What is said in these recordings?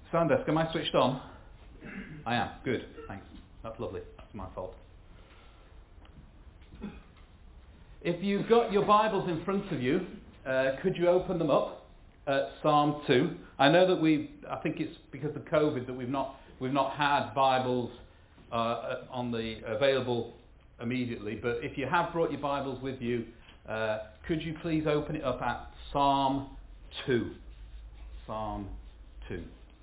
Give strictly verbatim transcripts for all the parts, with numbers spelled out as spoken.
Sound desk, am I switched on? I am. Good. Thanks. That's lovely. That's my fault. If you've got your Bibles in front of you, uh, could you open them up at Psalm two? I know that we, I think it's because of COVID that we've not we've not had Bibles uh, on the available immediately. But if you have brought your Bibles with you, uh, could you please open it up at Psalm two? Psalm two.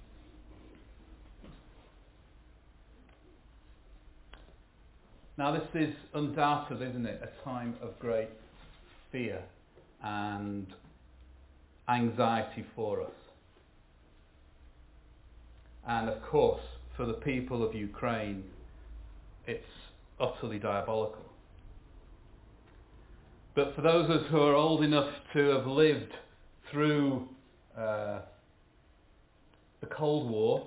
Now this is undoubtedly, isn't it, a time of great fear and anxiety for us. And of course, for the people of Ukraine, it's utterly diabolical. But for those of us who are old enough to have lived through uh, the Cold War,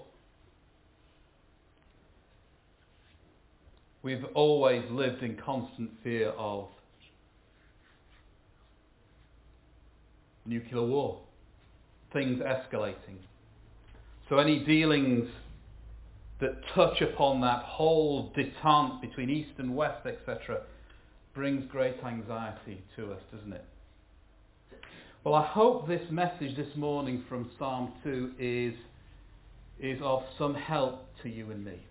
we've always lived in constant fear of nuclear war, things escalating. So any dealings that touch upon that whole détente between East and West, et cetera, brings great anxiety to us, doesn't it? Well, I hope this message this morning from Psalm two is, is of some help to you and me.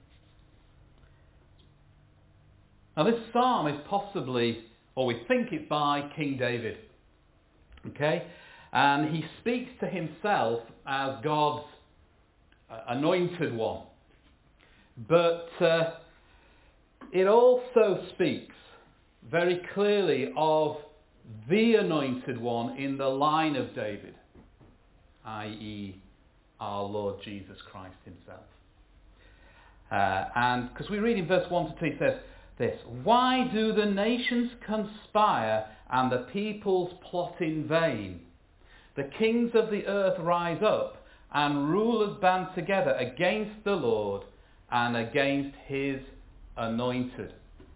Now this psalm is possibly, or we think it by King David. Okay? And he speaks to himself as God's uh, anointed one. But uh, it also speaks very clearly of the anointed one in the line of David, that is our Lord Jesus Christ himself. Uh, and because we read in verse one to two, it says this: "Why do the nations conspire and the peoples plot in vain? The kings of the earth rise up and rulers band together against the Lord and against his anointed."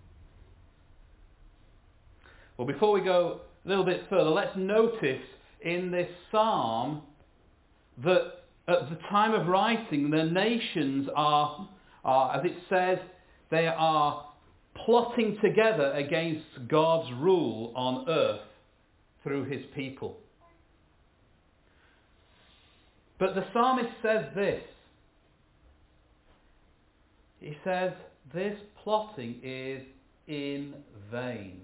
Well, before we go a little bit further, let's notice in this psalm that at the time of writing, the nations are, are as it says, they are plotting together against God's rule on earth through his people. But the psalmist says this. He says, this plotting is in vain.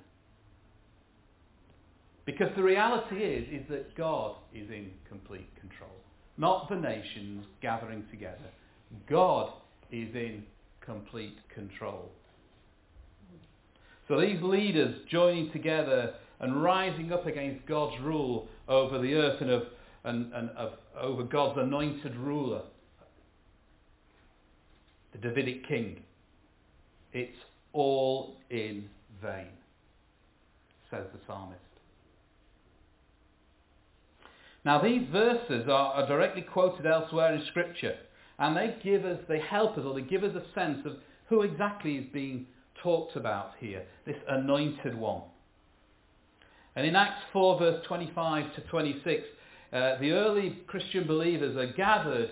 Because the reality is, is that God is in complete control. Not the nations gathering together. God is in complete control. So these leaders joining together and rising up against God's rule over the earth and, of, and, and of, over God's anointed ruler, the Davidic king, it's all in vain, says the psalmist. Now these verses are, are directly quoted elsewhere in Scripture, and they give us, they help us, or they give us a sense of who exactly is being talked about here, this anointed one. And in Acts four verse twenty-five to twenty-six, uh, the early Christian believers are gathered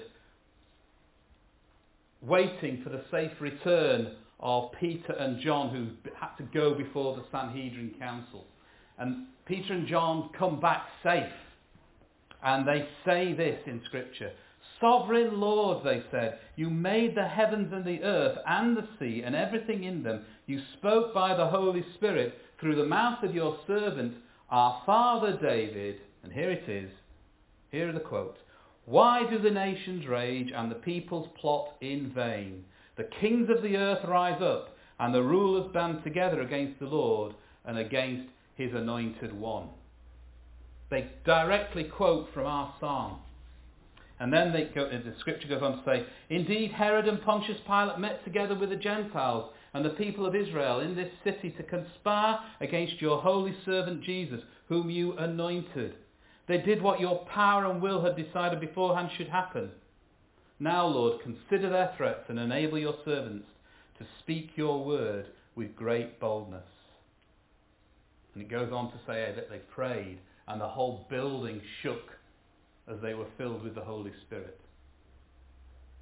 waiting for the safe return of Peter and John, who had to go before the Sanhedrin Council. And Peter and John come back safe. And they say this in Scripture: "Sovereign Lord," they said, "you made the heavens and the earth and the sea and everything in them. You spoke by the Holy Spirit through the mouth of your servant, our father David." And here it is. Here are the quotes. "Why do the nations rage and the peoples plot in vain? The kings of the earth rise up and the rulers band together against the Lord and against his anointed one." They directly quote from our psalm. And then they go, the scripture goes on to say, "Indeed, Herod and Pontius Pilate met together with the Gentiles and the people of Israel in this city to conspire against your holy servant Jesus, whom you anointed. They did what your power and will had decided beforehand should happen. Now, Lord, consider their threats and enable your servants to speak your word with great boldness." And it goes on to say that they prayed and the whole building shook as they were filled with the Holy Spirit.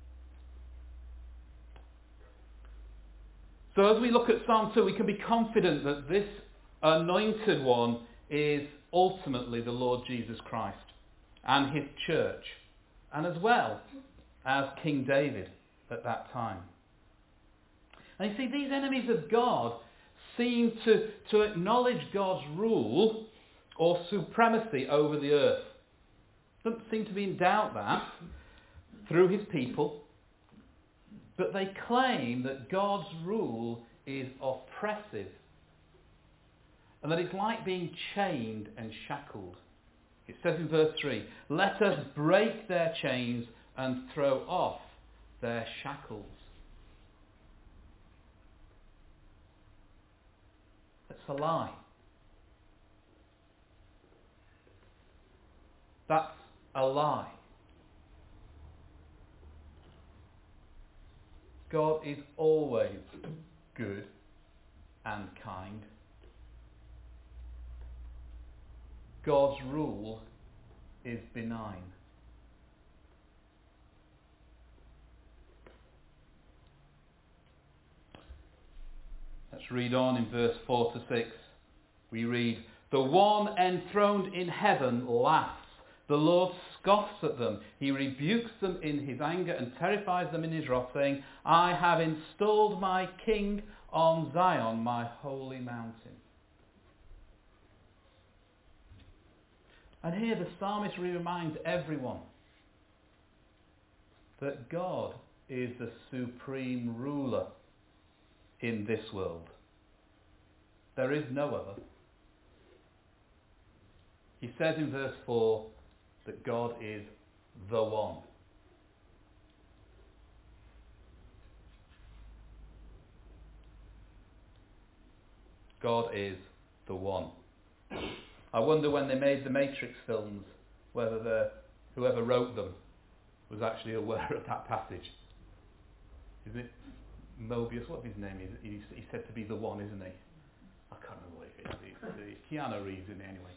So as we look at Psalm two, we can be confident that this anointed one is ultimately the Lord Jesus Christ and his church, and as well as King David at that time. And you see, these enemies of God seem to, to acknowledge God's rule or supremacy over the earth. Don't seem to be in doubt that through his people, but they claim that God's rule is oppressive and that it's like being chained and shackled. It says in verse three, "Let us break their chains and throw off their shackles." That's a lie. That's a lie. God is always good and kind. God's rule is benign. Let's read on in verse four to six. We read, "The one enthroned in heaven laughs. The Lord scoffs at them. He rebukes them in his anger and terrifies them in his wrath, saying, I have installed my king on Zion, my holy mountain." And here the psalmist reminds everyone that God is the supreme ruler in this world. There is no other. He says in verse four that God is the one. God is the one. I wonder when they made the Matrix films whether the, whoever wrote them was actually aware of that passage. Is it Mobius? What his name is? He's, he's said to be the one, isn't he? I can't remember what it is. It's, it's Keanu Reeves, isn't it, anyway?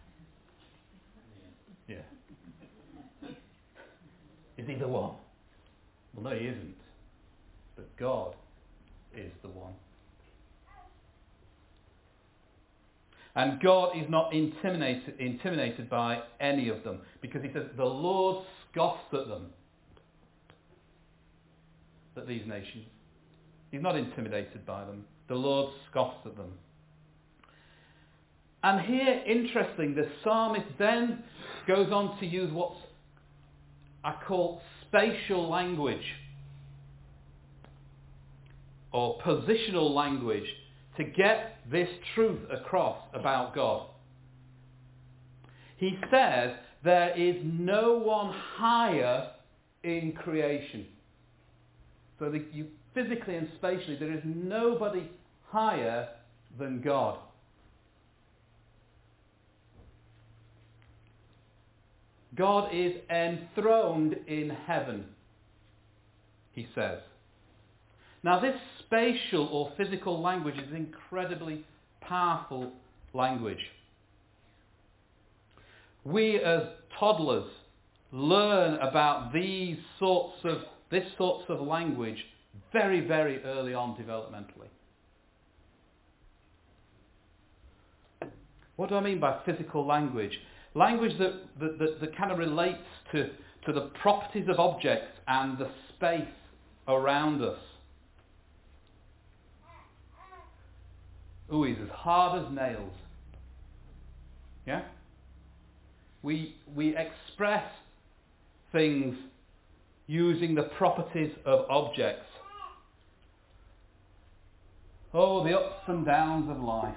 Yeah. Is he the one? Well, no, he isn't. But God is the one. And God is not intimidated, intimidated by any of them, because he says the Lord scoffs at them, at these nations. He's not intimidated by them. The Lord scoffs at them. And here, interesting, the psalmist then goes on to use what I call spatial language or positional language to get this truth across about God. He says there is no one higher in creation. So that you physically and spatially, there is nobody higher than God. God is enthroned in heaven, he says. Now this spatial or physical language is incredibly powerful language. We as toddlers learn about these sorts of, this sorts of language very, very early on developmentally. What do I mean by physical language? Language that, that, that, that kind of relates to, to the properties of objects and the space around us. Ooh, he's as hard as nails. Yeah? We, we express things using the properties of objects. Oh, the ups and downs of life.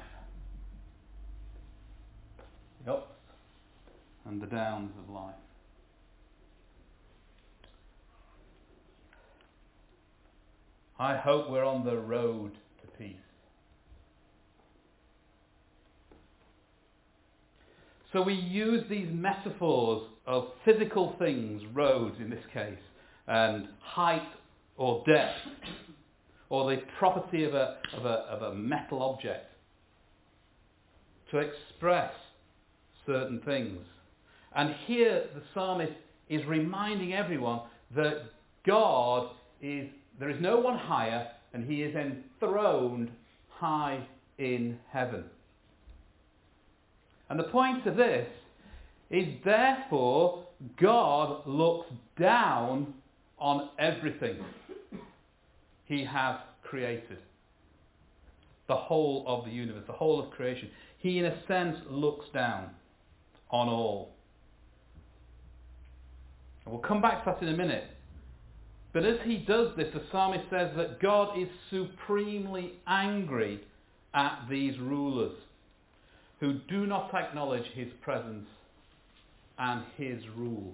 The ups and the downs of life. I hope we're on the road to peace. So we use these metaphors of physical things, roads in this case, and height or depth, or the property of a, of a, of a metal object, to express certain things. And here the psalmist is reminding everyone that God is, there is no one higher and he is enthroned high in heaven. And the point of this is, therefore, God looks down on everything he has created. The whole of the universe, the whole of creation. He, in a sense, looks down on all. And we'll come back to that in a minute. But as he does this, the psalmist says that God is supremely angry at these rulers who do not acknowledge his presence and his rule.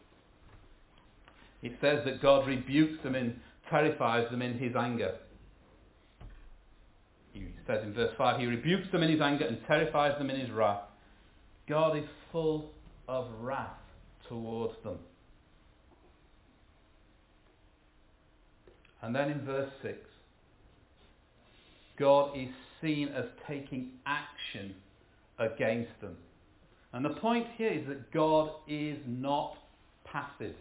It says that God rebukes them and terrifies them in his anger. He says in verse five, he rebukes them in his anger and terrifies them in his wrath. God is full of wrath towards them. And then in verse six, God is seen as taking action against them. And the point here is that God is not passive.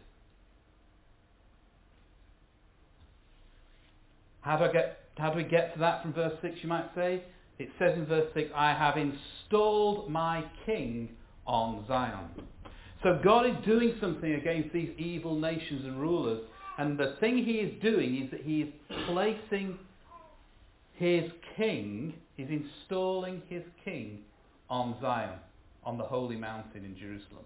How do I get, how do we get to that from verse six, you might say? It says in verse six, I have installed my king on Zion. So God is doing something against these evil nations and rulers. And the thing he is doing is that he is placing his king, he's installing his king on Zion, on the holy mountain in Jerusalem.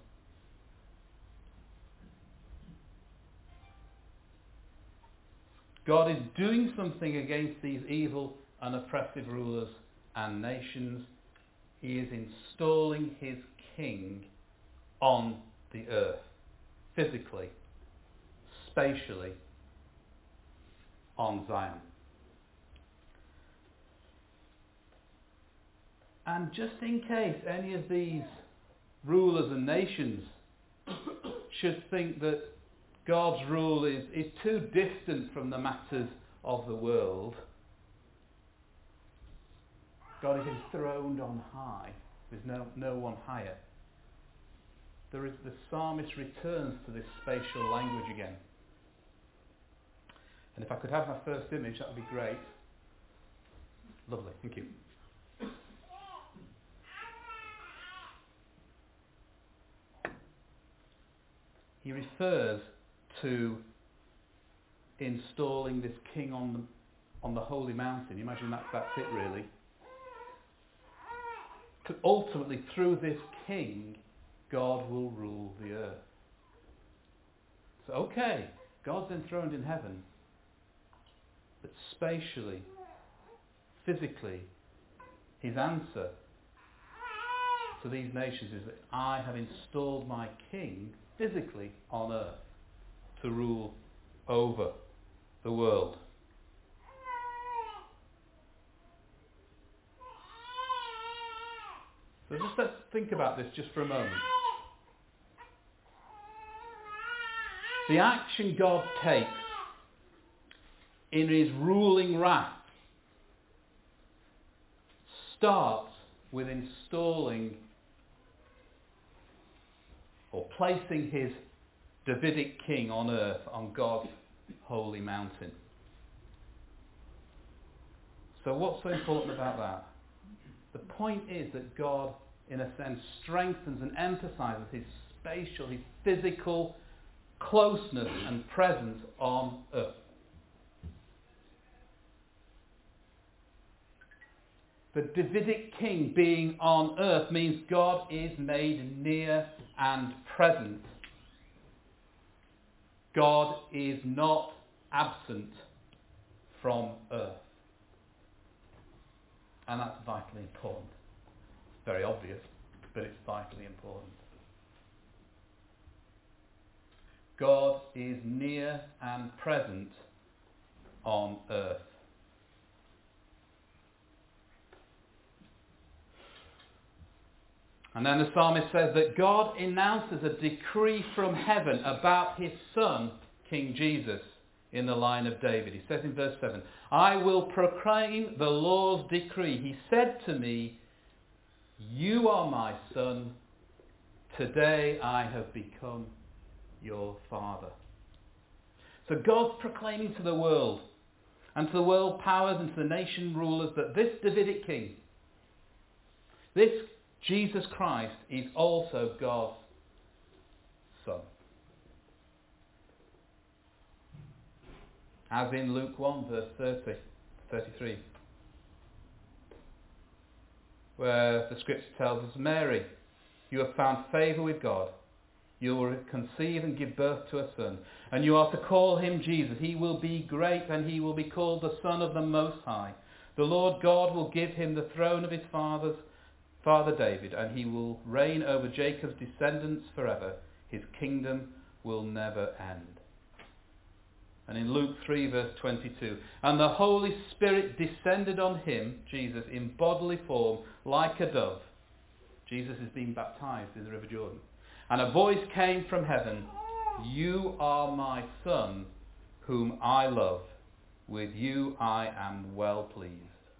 God is doing something against these evil and oppressive rulers and nations. He is installing his king on the earth, physically, spatially, on Zion. And just in case any of these rulers and nations should think that God's rule is, is too distant from the matters of the world, God is enthroned on high. There's no, no one higher. There is, the psalmist returns to this spatial language again. And if I could have my first image, that would be great. Lovely, thank you. He refers to installing this king on the, on the holy mountain. Imagine that, that's it really. Ultimately, through this king, God will rule the earth. So, okay, God's enthroned in heaven, but spatially, physically, his answer to these nations is that I have installed my king physically on earth to rule over the world. So just let's think about this just for a moment. The action God takes in his ruling wrath starts with installing or placing his Davidic king on earth, on God's holy mountain. So what's so important about that? The point is that God, in a sense, strengthens and emphasizes his spatial, his physical closeness and presence on earth. The Davidic king being on earth means God is made near and present. God is not absent from earth. And that's vitally important. It's very obvious, but it's vitally important. God is near and present on earth. And then the psalmist says that God announces a decree from heaven about his son, King Jesus, in the line of David. He says in verse seven, I will proclaim the Lord's decree. He said to me, you are my son. Today I have become your father. So God's proclaiming to the world and to the world powers and to the nation rulers that this Davidic king, this Jesus Christ, is also God's Son. As in Luke one, verse thirty, thirty-three, where the scripture tells us, Mary, you have found favour with God. You will conceive and give birth to a son, and you are to call him Jesus. He will be great, and he will be called the Son of the Most High. The Lord God will give him the throne of his father's father David, and he will reign over Jacob's descendants forever. His kingdom will never end. And in Luke three, verse twenty-two, and the Holy Spirit descended on him, Jesus, in bodily form like a dove. Jesus is being baptized in the River Jordan. And a voice came from heaven, you are my Son, whom I love. With you I am well pleased.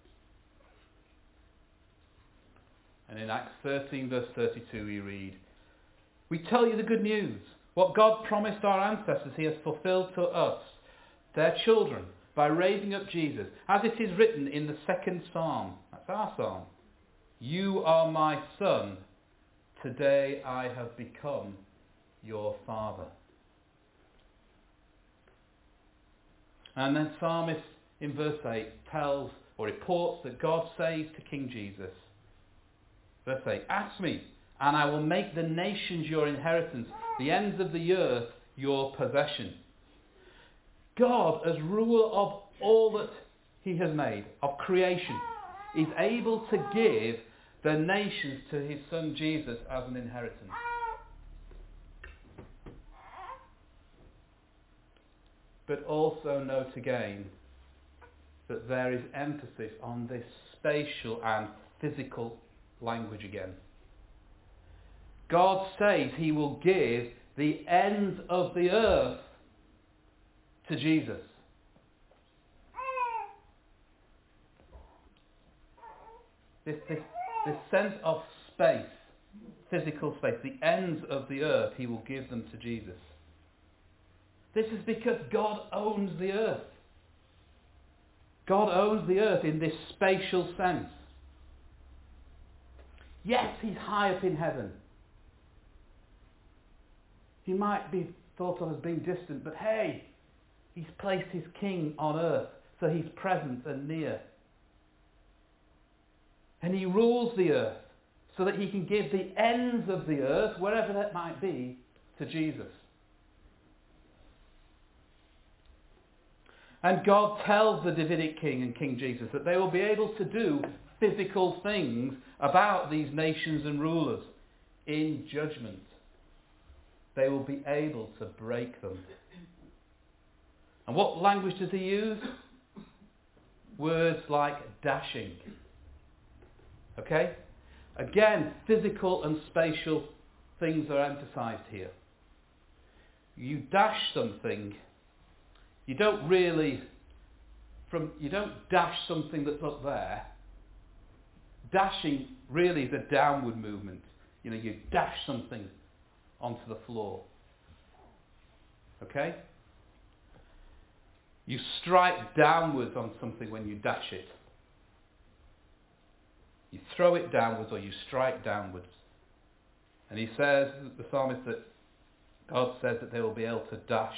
And in Acts thirteen, verse thirty-two, we read, we tell you the good news. What God promised our ancestors he has fulfilled to us, their children, by raising up Jesus. As it is written in the second psalm, that's our psalm, you are my Son, today I have become your Father. And then Psalmist in verse eight tells or reports that God says to King Jesus, verse eight, ask me, and I will make the nations your inheritance, the ends of the earth your possession. God, as ruler of all that he has made, of creation, is able to give the nations to his Son Jesus as an inheritance. But also note again that there is emphasis on this spatial and physical language again. God says he will give the ends of the earth to Jesus. This, this, this sense of space, physical space, the ends of the earth, he will give them to Jesus. This is because God owns the earth. God owns the earth in this spatial sense. Yes, he's high up in heaven. He might be thought of as being distant, but hey, he's placed his king on earth, so he's present and near. And he rules the earth so that he can give the ends of the earth, wherever that might be, to Jesus. And God tells the Davidic king and King Jesus that they will be able to do physical things about these nations and rulers in judgment. They will be able to break them. And what language does he use? Words like dashing. Okay? Again, physical and spatial things are emphasized here. You dash something, you don't really, from you don't dash something that's up there. Dashing really is a downward movement. You know, you dash something onto the floor. Okay? You strike downwards on something when you dash it. You throw it downwards or you strike downwards. And he says, the psalmist, that God says that they will be able to dash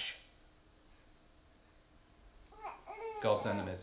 God's enemies.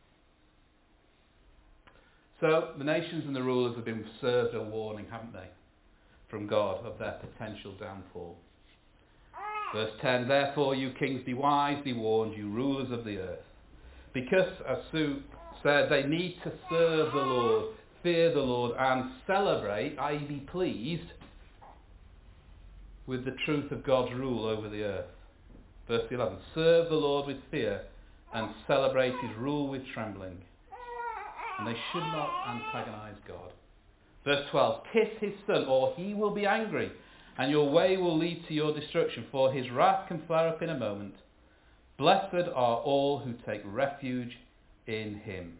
So the nations and the rulers have been served a warning, haven't they, from God of their potential downfall. Verse ten, therefore you kings be wise, be warned, you rulers of the earth. Because, as Sue said, they need to serve the Lord, fear the Lord, and celebrate, that is be pleased, with the truth of God's rule over the earth. Verse eleven, serve the Lord with fear and celebrate his rule with trembling. And they should not antagonize God. Verse twelve, kiss his son, or he will be angry, and your way will lead to your destruction, for his wrath can flare up in a moment. Blessed are all who take refuge in him.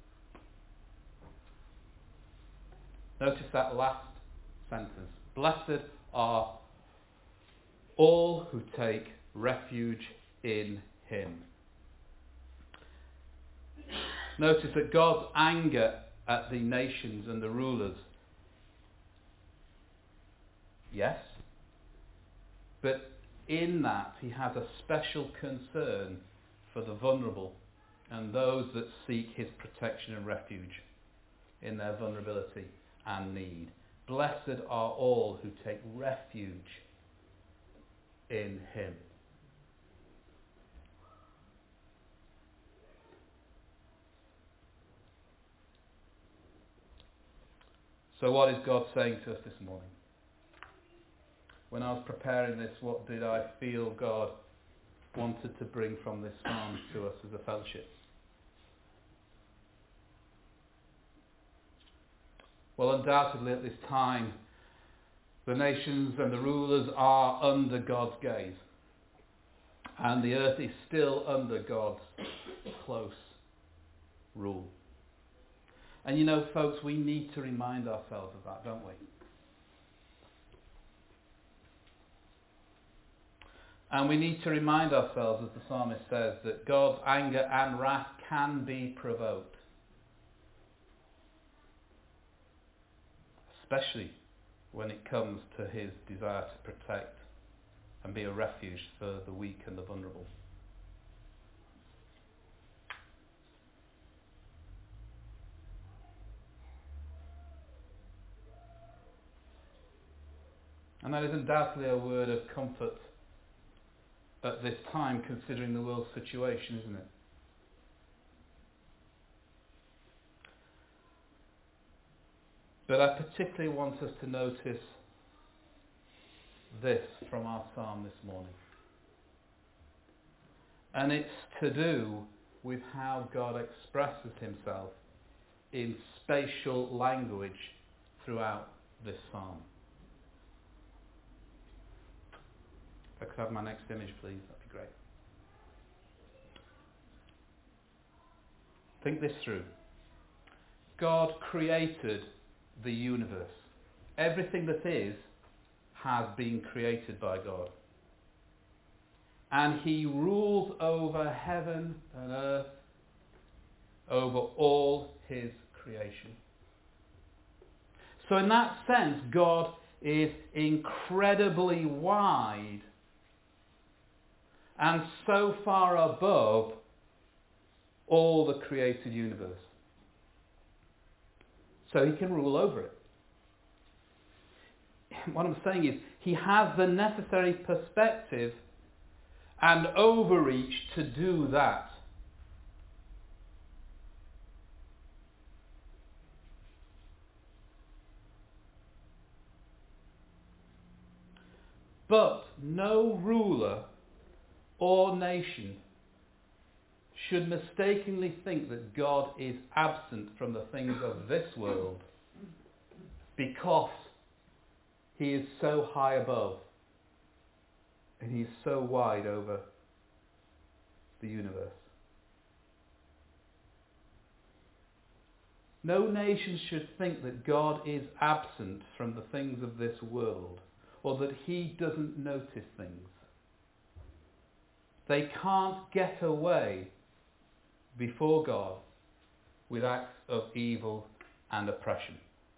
Notice that last sentence. Blessed are all who take refuge in him. Notice that God's anger at the nations and the rulers, yes, but in that he has a special concern for the vulnerable and those that seek his protection and refuge in their vulnerability and need. Blessed are all who take refuge in him. So what is God saying to us this morning? When I was preparing this, what did I feel God wanted to bring from this psalm to us as a fellowship? Well, undoubtedly at this time, the nations and the rulers are under God's gaze. And the earth is still under God's close rule. And you know, folks, we need to remind ourselves of that, don't we? And we need to remind ourselves, as the psalmist says, that God's anger and wrath can be provoked. Especially when it comes to his desire to protect and be a refuge for the weak and the vulnerable. And that is undoubtedly a word of comfort at this time, considering the world's situation, isn't it? But I particularly want us to notice this from our psalm this morning. And it's to do with how God expresses himself in spatial language throughout this psalm. If I could have my next image, please, that'd be great. Think this through. God created the universe. Everything that is has been created by God. And he rules over heaven and earth, over all his creation. So in that sense, God is incredibly wide and so far above all the created universe. So he can rule over it. What I'm saying is, he has the necessary perspective and overreach to do that. But no ruler or nation should mistakenly think that God is absent from the things of this world because he is so high above and he is so wide over the universe. No nation should think that God is absent from the things of this world, or that he doesn't notice things. They can't get away before God with acts of evil and oppression.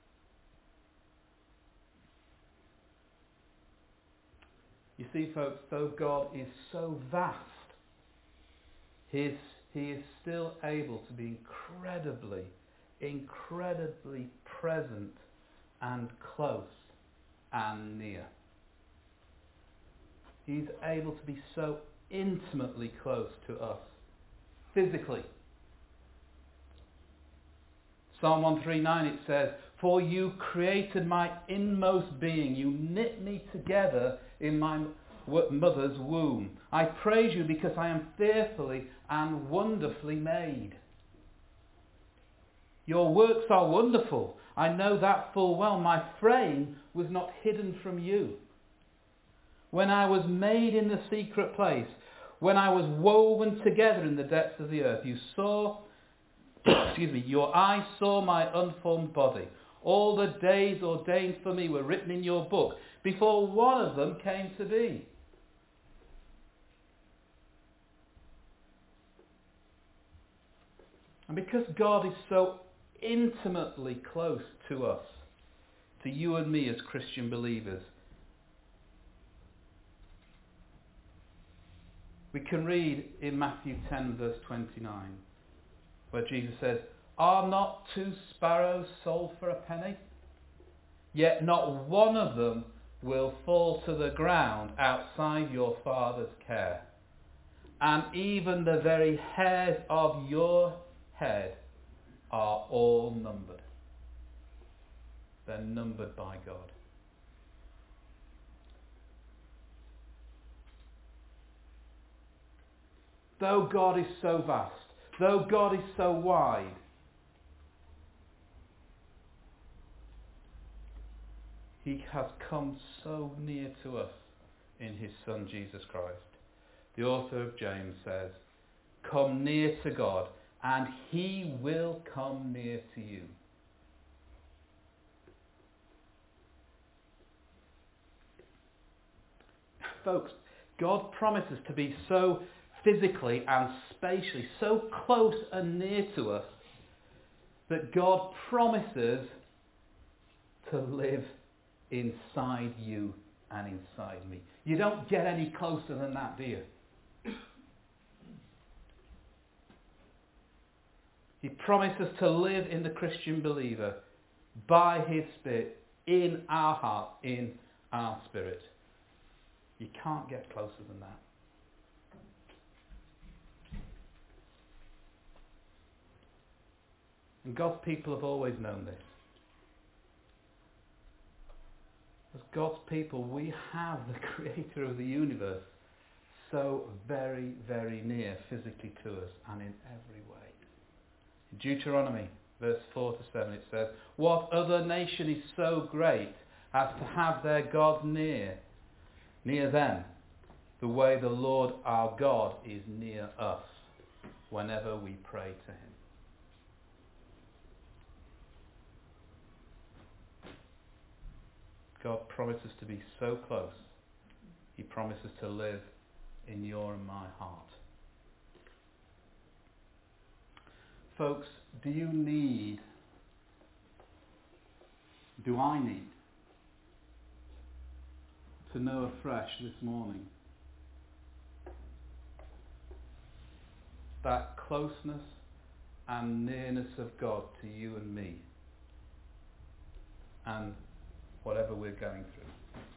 You see, folks, though God is so vast, he is, he is still able to be incredibly, incredibly present and close and near. He's able to be so intimately close to us, physically. Psalm one thirty-nine, it says, "For you created my inmost being. You knit me together in my mother's womb. I praise you because I am fearfully and wonderfully made." Your works are wonderful. I know that full well. My frame was not hidden from you. When I was made in the secret place, when I was woven together in the depths of the earth, you saw, excuse me, your eyes saw my unformed body. All the days ordained for me were written in your book before one of them came to be. And because God is so intimately close to us, to you and me as Christian believers, we can read in Matthew ten verse twenty-nine, where Jesus says, "Are not two sparrows sold for a penny? Yet not one of them will fall to the ground outside your Father's care. And even the very hairs of your head are all numbered." They're numbered by God. Though God is so vast, though God is so wide, he has come so near to us in his Son Jesus Christ. The author of James says, "Come near to God, and he will come near to you." Folks, God promises to be so physically and spatially, so close and near to us, that God promises to live inside you and inside me. You don't get any closer than that, do you? He promises to live in the Christian believer by his Spirit in our heart, in our spirit. You can't get closer than that. And God's people have always known this. As God's people, we have the Creator of the universe so very, very near physically to us and in every way. In Deuteronomy, verse four to seven, it says, "What other nation is so great as to have their God near, near them, the way the Lord our God is near us whenever we pray to him?" God promises to be so close. He promises to live in your and my heart. Folks, do you need, do I need, to know afresh this morning that closeness and nearness of God to you and me, and whatever we're going through?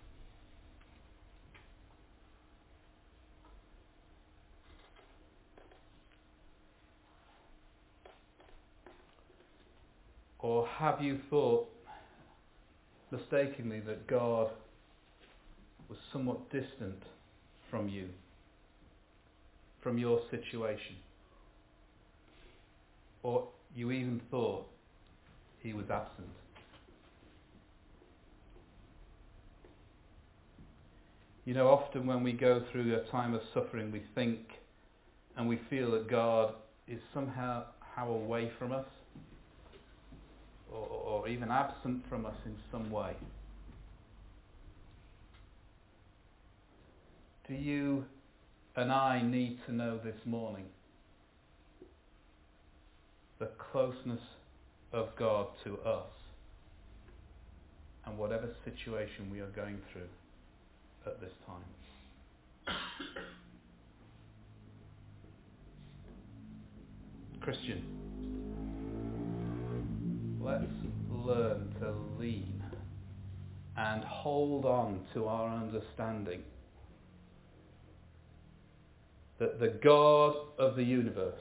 Or have you thought mistakenly that God was somewhat distant from you, from your situation? Or you even thought he was absent? You know, often when we go through a time of suffering, we think and we feel that God is somehow how away from us, or, or even absent from us in some way. Do you and I need to know this morning the closeness of God to us and whatever situation we are going through at this time? Christian, let's learn to lean and hold on to our understanding that the God of the universe,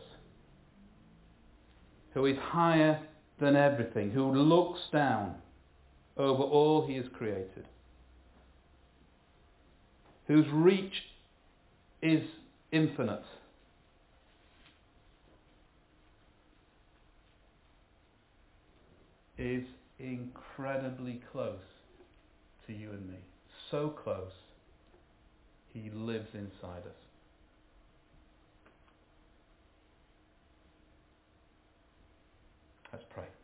who is higher than everything, who looks down over all he has created, whose reach is infinite, is incredibly close to you and me. So close, he lives inside us. Let's pray.